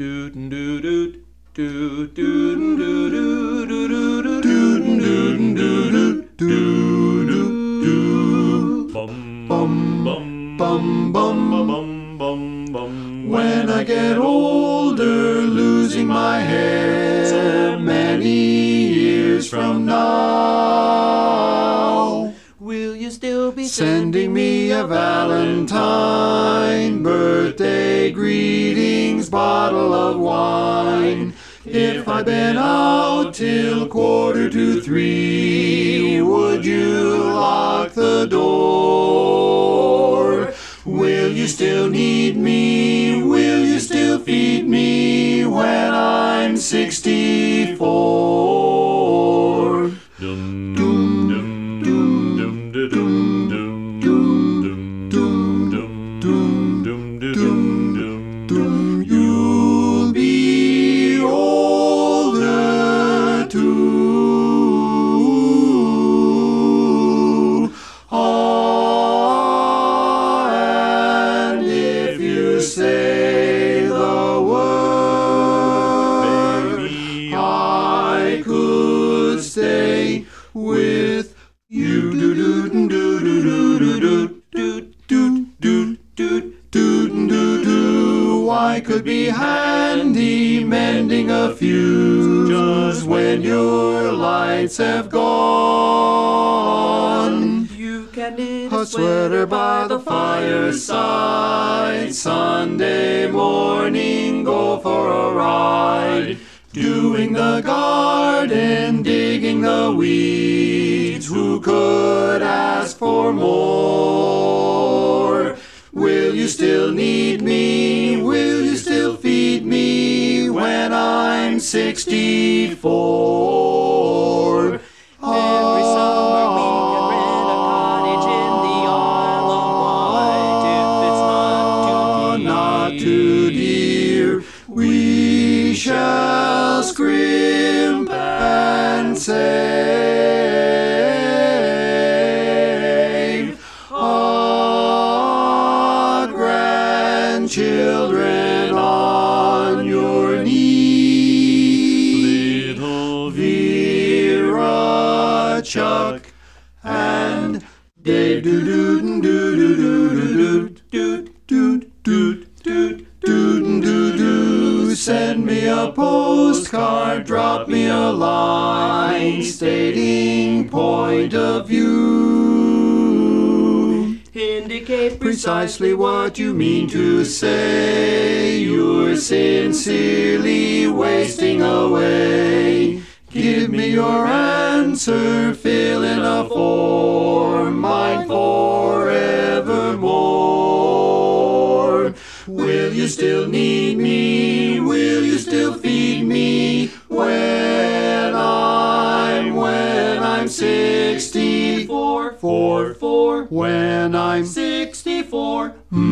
When I get older, losing my hair many years from now, will you still be sending me a Valentine, birthday greetings, bottle of wine? If I'd been out till 2:45, would you lock the door? Will you still need me? Will you still feed me when I'm 64? Dum dum dum dum dum dum dum dum dum dum. You'll be older too. And if you say the word, baby, I could stay with you. I could be handy mending a fuse just when your lights have gone. You can knit A sweater by the fireside, Sunday morning go for a ride, doing the garden, digging the weeds. Who could ask for more? Will you still need me? Will you still feed me when I'm 64? Every summer we can rent a cottage in the Isle of Wight. If it's Not too dear, we shall scrimp and save grandchildren on your knee. Little Vera, Chuck, and Dave. Send me a postcard, drop me a line stating point of view. indicate Precisely what you mean to say. You're sincerely wasting away. Give me your answer, fill in a form, mine forevermore. Will you still need me? Will you still feed me when I'm 64? When I'm 64.